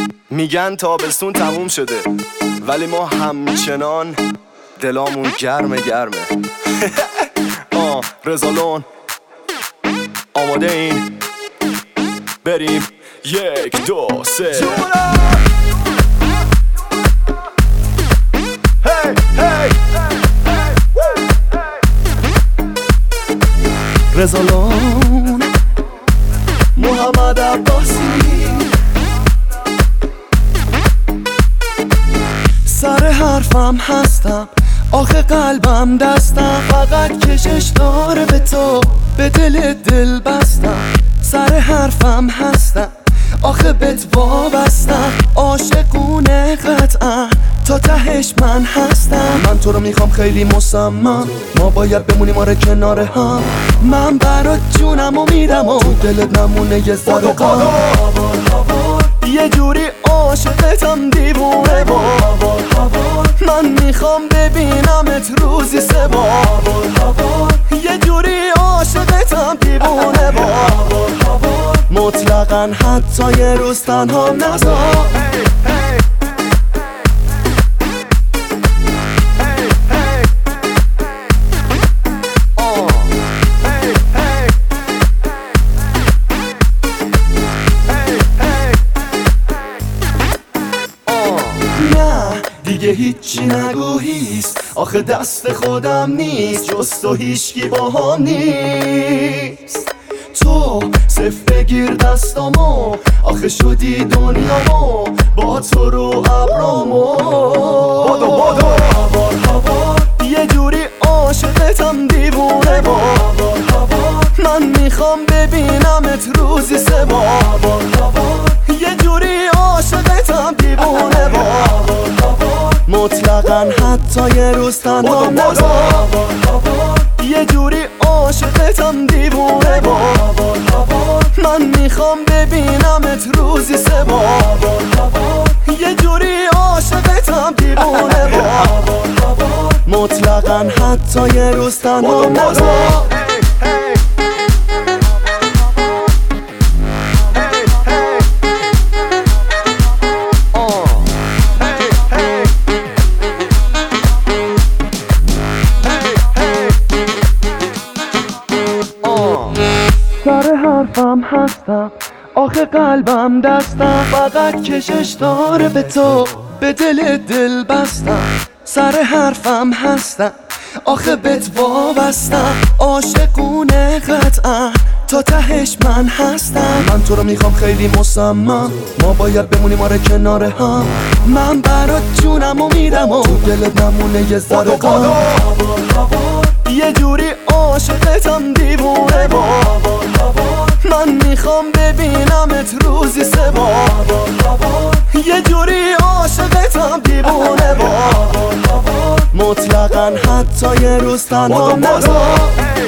میگن تابستون تموم شده ولی ما همچنان دلامون گرمه رزالون آماده این بریم 1 2 3 رزالون محمد عباسی سر حرفم هستم آخه قلبم دستم فقط کشش داره به تو به دل بستم سر حرفم هستم آخه بهت وابستم عاشقونه قطعا تا تهش من هستم من تو رو میخوام خیلی مصمم ما باید بمونیم آره کنار هم من برات جونمو میدم و تو دلت نمونه یه ذره غم یه جوری عاشقتم دیوونه من میخوام ببینمت روزی 3 بار یه جوری عاشقتم دیوونه مطلقاً حتی یه روز تنها نذار دیگه هیچی نگو هیست آخه دست خودم نیست جز تو هیچکی با هم نیست تو صف بگیر دستامو آخه شدی دنیامو با تو رو ابرامو هوار یه جوری عاشقتم دیوونه من میخوام ببینمت روزی 3 بار یه جوری عاشقتم دیوونه مطلقاً حتی یه روز تنها نذار یه جوری عاشقتم دیوونه من میخوام ببینمت روزی 3 بار یه جوری عاشقتم دیوونه مطلقاً حتی یه روز تنها نذار سر حرفم هستم آخه قلبم دستم فقط کشش داره به تو به دل بستم سر حرفم هستم آخه بهت وابستم عاشقونه قطعا تا تهش من هستم من تو رو میخوام خیلی مصمم ما باید بمونیم آره کنار هم من برات جونمو میدم و تو دلت نمونه یه ذره غم یه جوری عاشقتم دیوونه من میخوام ببینمت روزی 3 بار یه جوری عاشقتم دیوونه مطلقاً حتی یه روز تنها نذار